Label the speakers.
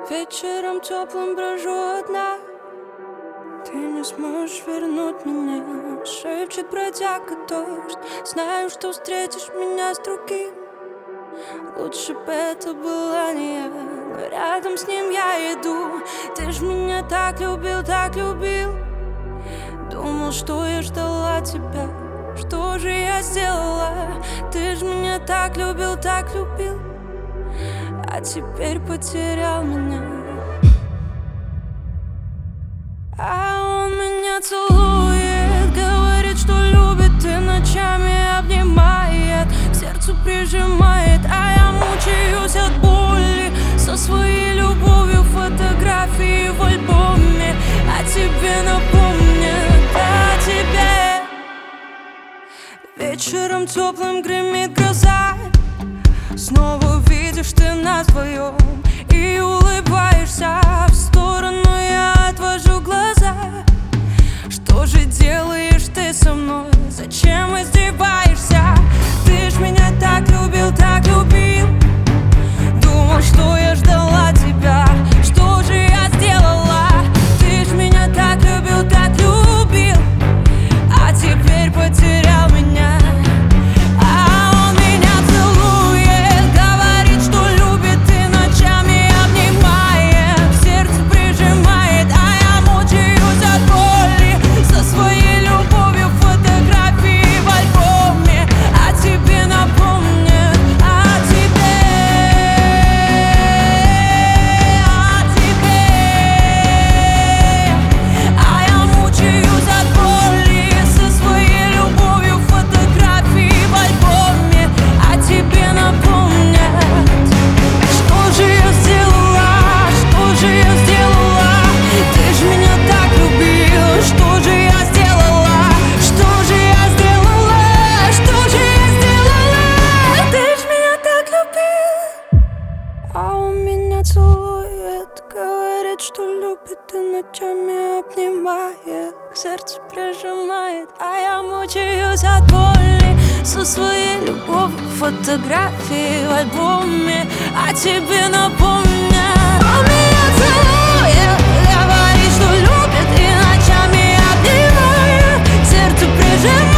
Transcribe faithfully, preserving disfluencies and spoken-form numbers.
Speaker 1: Вечером теплым брожу одна. Ты не сможешь вернуть меня. Шепчет бродяга дождь. Знаю, что встретишь меня с другим. Лучше бы это была не я, но рядом с ним я иду. Ты ж меня так любил, так любил. Думал, что я ждала тебя. Что же я сделала? Ты ж меня так любил, так любил. А теперь потерял меня. А он меня целует, говорит, что любит, и ночами обнимает, к сердцу прижимает, а я мучаюсь от боли. Со своей любовью фотографии в альбоме, а тебе напомнят о тебе. Вечером теплым гремит гроза. Снова видишь ты нас вдвоем и улыбаешься. В сторону я отвожу глаза. Что же делаешь ты со мной? Зачем издеваешься? Ты ж меня так любил, так любил. Думал, что я ждала тебя. Что же я сделала? Ты ж меня так любил, так любил. А теперь потерял меня. Что любит и ночами обнимает, к сердцу прижимает, а я мучаюсь от боли. Со своей любовью фотографии в альбоме, а тебе напомнят. Он меня целует, говорит, что любит, и ночами обнимает, к сердцу прижимает.